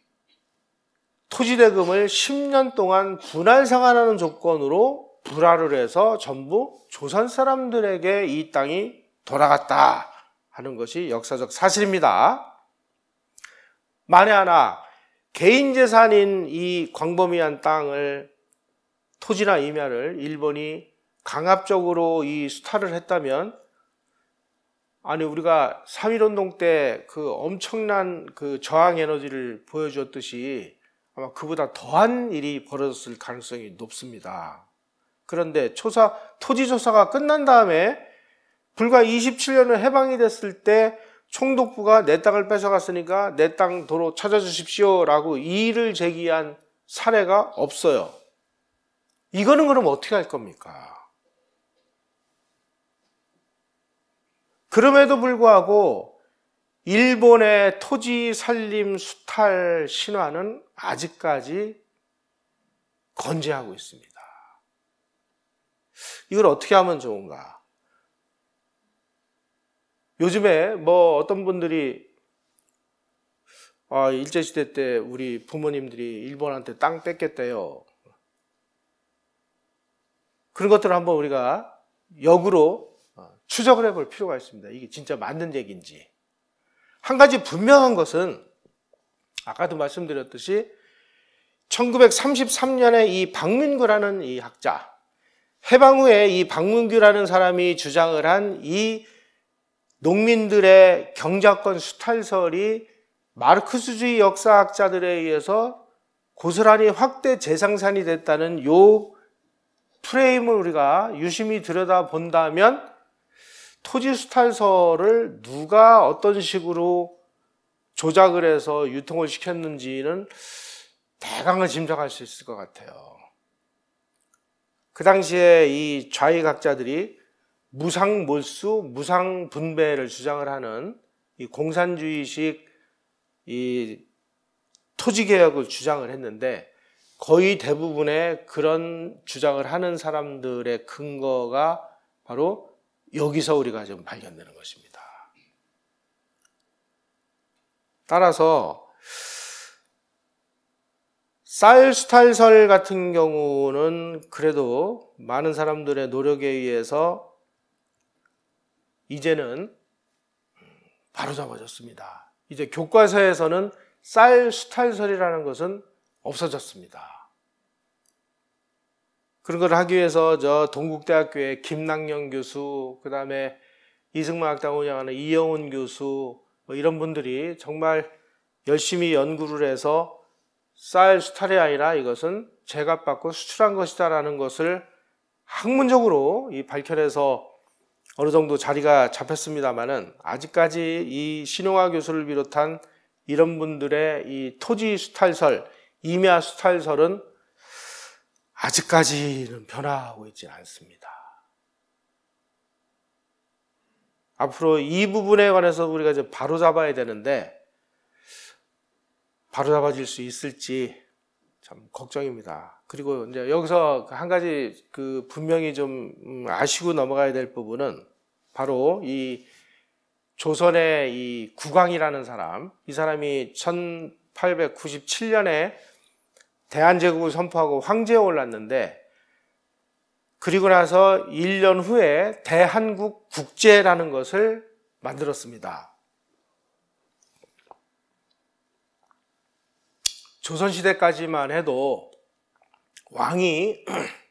토지대금을 10년 동안 분할 상환하는 조건으로 불화를 해서 전부 조선 사람들에게 이 땅이 돌아갔다 하는 것이 역사적 사실입니다. 만에 하나 개인 재산인 이 광범위한 땅을 토지나 임야를 일본이 강압적으로 이 수탈을 했다면 아니 우리가 3.1운동 때 그 엄청난 그 저항 에너지를 보여주었듯이 아마 그보다 더한 일이 벌어졌을 가능성이 높습니다. 그런데 토지조사가 끝난 다음에 불과 27년을 해방이 됐을 때 총독부가 내 땅을 뺏어갔으니까 내 땅 도로 찾아주십시오 라고 이의를 제기한 사례가 없어요. 이거는 그럼 어떻게 할 겁니까? 그럼에도 불구하고 일본의 토지 살림 수탈 신화는 아직까지 건재하고 있습니다. 이걸 어떻게 하면 좋은가? 요즘에 어떤 분들이 일제시대 때 우리 부모님들이 일본한테 땅 뺏겼대요. 그런 것들을 한번 우리가 역으로 추적을 해볼 필요가 있습니다. 이게 진짜 맞는 얘기인지. 한 가지 분명한 것은 아까도 말씀드렸듯이 1933년에 이 박문규라는 이 학자, 해방 후에 이 박문규라는 사람이 주장을 한 이 농민들의 경작권 수탈설이 마르크스주의 역사학자들에 의해서 고스란히 확대 재생산이 됐다는 요 프레임을 우리가 유심히 들여다본다면 토지 수탈설을 누가 어떤 식으로 조작을 해서 유통을 시켰는지는 대강을 짐작할 수 있을 것 같아요. 그 당시에 이 좌익학자들이 무상몰수, 무상분배를 주장을 하는 이 공산주의식 이 토지개혁을 주장을 했는데 거의 대부분의 그런 주장을 하는 사람들의 근거가 바로 여기서 우리가 좀 발견되는 것입니다. 따라서 쌀 수탈설 같은 경우는 그래도 많은 사람들의 노력에 의해서 이제는 바로잡아졌습니다. 이제 교과서에서는 쌀 수탈설이라는 것은 없어졌습니다. 그런 걸 하기 위해서 저 동국대학교의 김낙영 교수, 그 다음에 이승만학당 운영하는 이영훈 교수 이런 분들이 정말 열심히 연구를 해서 쌀 수탈이 아니라 이것은 제값받고 수출한 것이다라는 것을 학문적으로 밝혀내서 어느 정도 자리가 잡혔습니다만은 아직까지 이 신용화 교수를 비롯한 이런 분들의 이 토지 수탈설, 임야 수탈설은 아직까지는 변화하고 있지 않습니다. 앞으로 이 부분에 관해서 우리가 이제 바로 잡아야 되는데 바로 잡아질 수 있을지 참 걱정입니다. 그리고 이제 여기서 한 가지 분명히 좀 아시고 넘어가야 될 부분은 바로 이 조선의 이 국왕이라는 사람, 이 사람이 1897년에 대한제국을 선포하고 황제에 올랐는데 그리고 나서 1년 후에 대한국 국제라는 것을 만들었습니다. 조선시대까지만 해도 왕이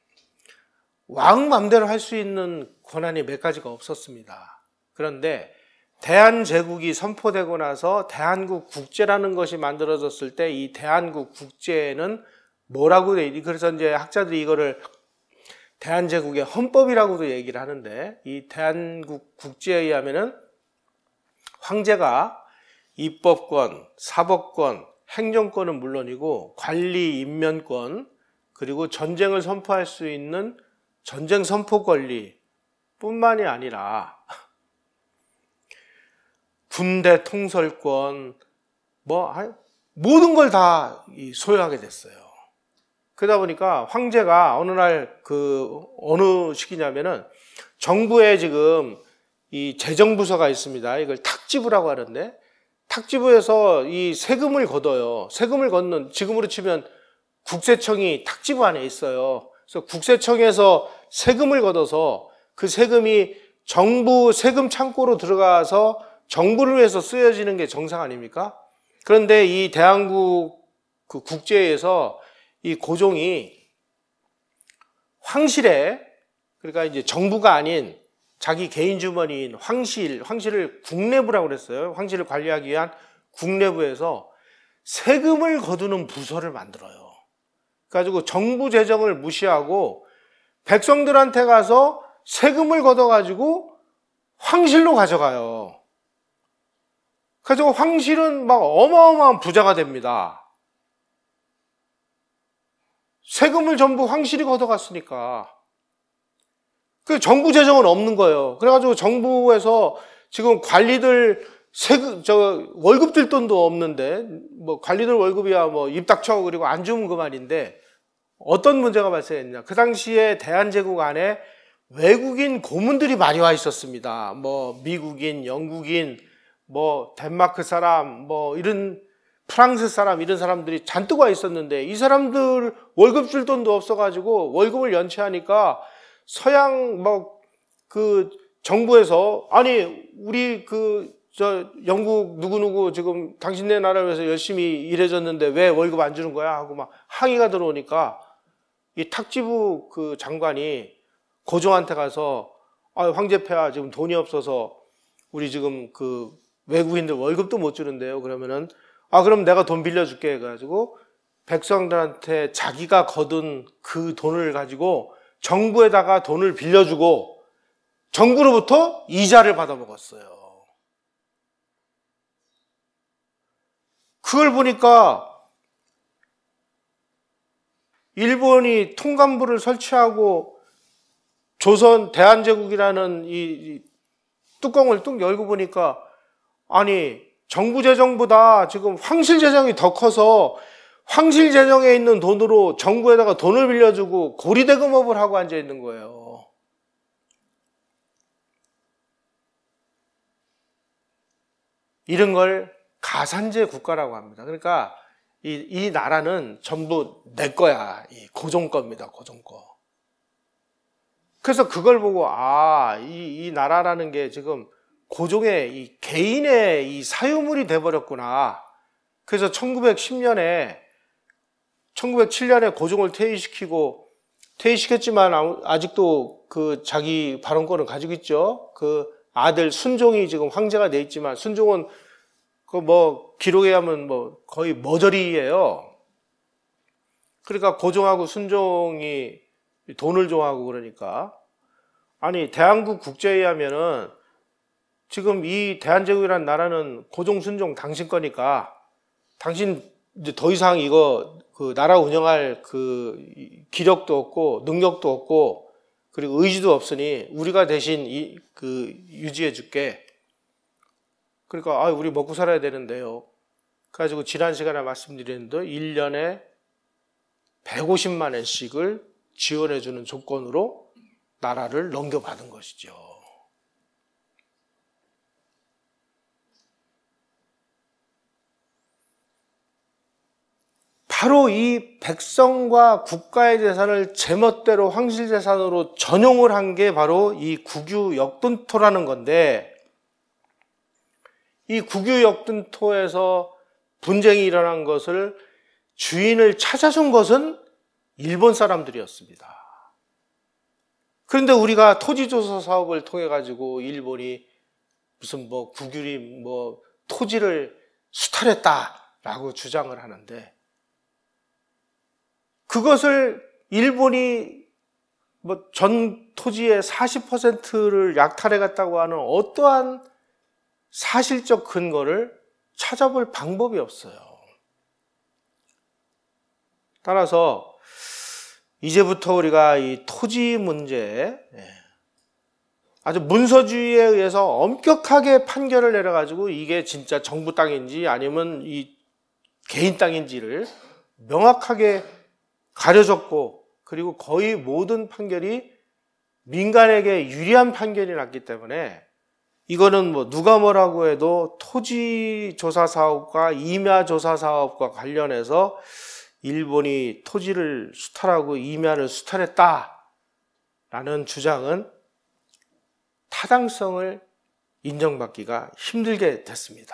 왕 맘대로 할 수 있는 권한이 몇 가지가 없었습니다. 그런데 대한제국이 선포되고 나서 대한국 국제라는 것이 만들어졌을 때 이 대한국 국제는 뭐라고 돼 있니? 그래서 이제 학자들이 이거를 대한제국의 헌법이라고도 얘기를 하는데 이 대한국 국제에 의하면은 황제가 입법권, 사법권, 행정권은 물론이고 관리 임면권, 그리고 전쟁을 선포할 수 있는 전쟁 선포 권리 뿐만이 아니라 군대 통솔권, 모든 걸 다 소유하게 됐어요. 그러다 보니까 황제가 어느 날 어느 시기냐면은 정부에 지금 이 재정부서가 있습니다. 이걸 탁지부라고 하는데, 탁지부에서 이 세금을 걷어요. 세금을 걷는, 지금으로 치면 국세청이 탁지부 안에 있어요. 그래서 국세청에서 세금을 걷어서 그 세금이 정부 세금 창고로 들어가서 정부를 위해서 쓰여지는 게 정상 아닙니까? 그런데 이 대한국 국제에서 이 고종이 황실에, 그러니까 이제 정부가 아닌 자기 개인 주머니인 황실을 국내부라고 그랬어요. 황실을 관리하기 위한 국내부에서 세금을 거두는 부서를 만들어요. 그래가지고 정부 재정을 무시하고 백성들한테 가서 세금을 걷어가지고 황실로 가져가요. 그래서 황실은 막 어마어마한 부자가 됩니다. 세금을 전부 황실이 걷어갔으니까. 그 정부 재정은 없는 거예요. 그래가지고 정부에서 지금 관리들 월급 들 돈도 없는데, 관리들 월급이야 입 닥쳐 그리고 안 주면 그만인데, 어떤 문제가 발생했냐. 그 당시에 대한제국 안에 외국인 고문들이 많이 와 있었습니다. 미국인, 영국인, 덴마크 사람, 이런 프랑스 사람, 이런 사람들이 잔뜩 와 있었는데, 이 사람들 월급 줄 돈도 없어가지고 월급을 연체하니까 서양 정부에서, 아니 우리 영국 누구누구 지금 당신네 나라 위해서 열심히 일해줬는데 왜 월급 안 주는 거야 하고 막 항의가 들어오니까 이 탁지부 장관이 고종한테 가서, 황제폐하 지금 돈이 없어서 우리 지금 외국인들 월급도 못 주는데요. 그러면은 그럼 내가 돈 빌려줄게 해가지고 백성들한테 자기가 거둔 그 돈을 가지고 정부에다가 돈을 빌려주고 정부로부터 이자를 받아 먹었어요. 그걸 보니까 일본이 통감부를 설치하고 조선 대한제국이라는 이 뚜껑을 뚝 열고 보니까, 아니 정부 재정보다 지금 황실 재정이 더 커서 황실 재정에 있는 돈으로 정부에다가 돈을 빌려주고 고리대금업을 하고 앉아 있는 거예요. 이런 걸 가산제 국가라고 합니다. 그러니까 이 나라는 전부 내 거야. 이 고종 겁니다. 고종 거. 그래서 그걸 보고 이 나라라는 게 지금 고종의 이 개인의 이 사유물이 돼버렸구나. 그래서 1907년에 고종을 퇴위시켰지만 아직도 자기 발언권을 가지고 있죠. 아들 순종이 지금 황제가 돼 있지만, 순종은 기록에 하면 거의 머저리예요. 그러니까 고종하고 순종이 돈을 좋아하고 그러니까, 아니 대한국 국제에 하면은 지금 이 대한제국이라는 나라는 고종 순종 당신 거니까 당신 이제 더 이상 이거 나라 운영할 기력도 없고 능력도 없고 그리고 의지도 없으니 우리가 대신 유지해 줄게. 그러니까 우리 먹고 살아야 되는데요. 그래가지고 지난 시간에 말씀드렸는데 1년에 150만 원씩을 지원해 주는 조건으로 나라를 넘겨받은 것이죠. 바로 이 백성과 국가의 재산을 제멋대로 황실재산으로 전용을 한 게 바로 이 국유역분토라는 건데, 이 국유역분토에서 분쟁이 일어난 것을 주인을 찾아준 것은 일본 사람들이었습니다. 그런데 우리가 토지조사 사업을 통해 가지고 일본이 무슨 국유림 토지를 수탈했다라고 주장을 하는데, 그것을 일본이 전 토지의 40%를 약탈해 갔다고 하는 어떠한 사실적 근거를 찾아볼 방법이 없어요. 따라서 이제부터 우리가 이 토지 문제, 아주 문서주의에 의해서 엄격하게 판결을 내려가지고 이게 진짜 정부 땅인지 아니면 이 개인 땅인지를 명확하게 가려졌고, 그리고 거의 모든 판결이 민간에게 유리한 판결이 났기 때문에 이거는 뭐 누가 뭐라고 해도 토지 조사 사업과 임야 조사 사업과 관련해서 일본이 토지를 수탈하고 임야를 수탈했다라는 주장은 타당성을 인정받기가 힘들게 됐습니다.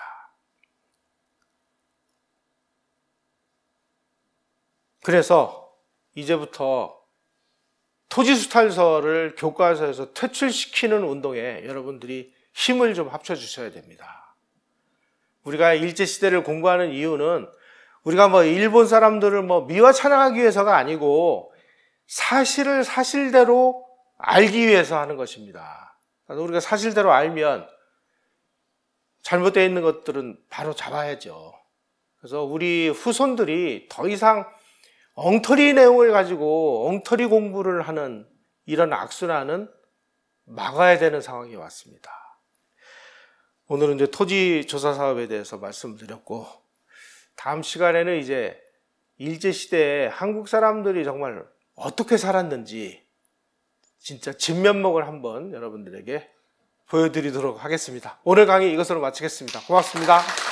그래서 이제부터 토지 수탈서를 교과서에서 퇴출시키는 운동에 여러분들이 힘을 좀 합쳐주셔야 됩니다. 우리가 일제시대를 공부하는 이유는 우리가 뭐 일본 사람들을 뭐 미화 찬양하기 위해서가 아니고 사실을 사실대로 알기 위해서 하는 것입니다. 우리가 사실대로 알면 잘못되어 있는 것들은 바로 잡아야죠. 그래서 우리 후손들이 더 이상 엉터리 내용을 가지고 엉터리 공부를 하는 이런 악순환은 막아야 되는 상황이 왔습니다. 오늘은 이제 토지 조사 사업에 대해서 말씀드렸고, 다음 시간에는 이제 일제시대에 한국 사람들이 정말 어떻게 살았는지 진짜 진면목을 한번 여러분들에게 보여드리도록 하겠습니다. 오늘 강의 이것으로 마치겠습니다. 고맙습니다.